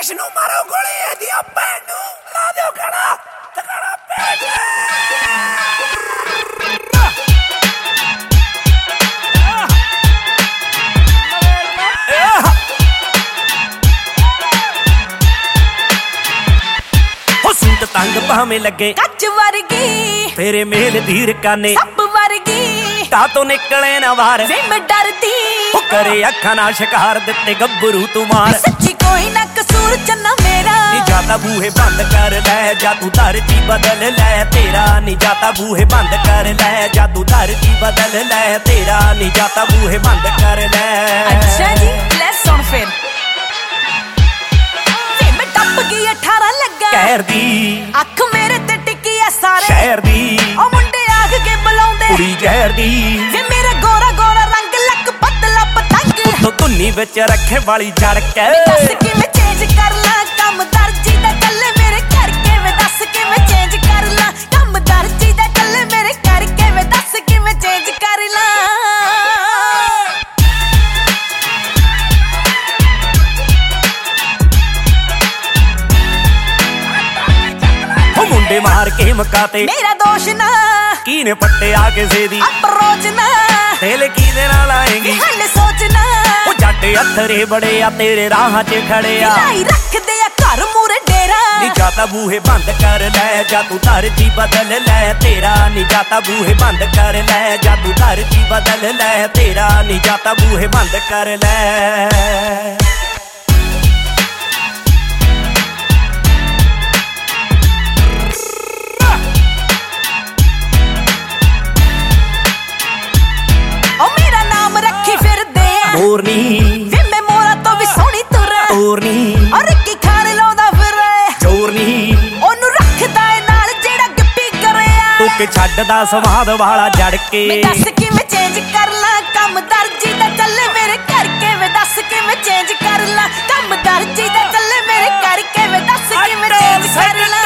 ਦੇਸ਼ ਨੂੰ ਮਾਰੋ ਗੋਲੀ ਇਹਦੀਆਂ ਭੈਣ ਨੂੰ ਲਾ ਦਿਓ ਗੜਾ ਤਗੜਾ ਪੇਟ सूट तंग भावें लगे कच वर्गी तेरे मेल धीर काने सप वर्गी ता तो निकले ना बाहर वे मैं डरती ओ करे अखा ना शिकार दिते गब्बरू तू मार सच्ची कोई ना कसूर चन्ना मेरा नी जाता बूहे बंद कर ले जा तू धरती बदल ले तेरा नी जाता बूहे बंद कर ले जा तू धरती बदल ले तेरा नी जाता बूहे बंद कर ले। अच्छा जी ले सुन फिर टप गई 18 लगा कहर दी अख मेरे ते टिकी है सारे शहर दी ओ मुंडे आग के बुलाउंदे कुड़ी जहर दी वे मेरा गोरा गोरा रंग लक पतला पतंग तो धुन्नी विच रखे वाली जड़ के दस कि मैं चेंज कर ला कम दर्जी दा कल्ले मेरे करके वे दस कि मैं चेंज कर ला कम दर्जी दा कल्ले मेरे करके वे दस कि मैं चेंज कर ला। मुंडे मार के मकाते मेरा दोष ना की ने पट्टे आके सेदी अप्रोच ना तेल की दे नाल आएगी हले सोचना ओ जट अथरे बड़े आ तेरे राह च खड़े आ लाई रख दे घर मूरे डेरा नी जाता बूहे बंद कर ले जा तू धरती बदल ले तेरा नी जाता बूहे बंद कर ले जा तू धरती बदल ले तेरा नी जाता बूहे बंद कर ले। मोरनी वे मैं मोरा तो भी सोनी तुरा ओरनी और की खाने लाउंदा फिर चोरनी ओनू रखदा है नाल जेड़ा गप्पी करया तू के छड्डदा स्वाद वाला जड़ के मैं दस कि मैं चेंज कर ला कम दर्जी दा चले मेरे करके वे दस कि मैं चेंज कर ला कम दर्जी दा चले मेरे करके वे दस कि मैं चेंज कर ला।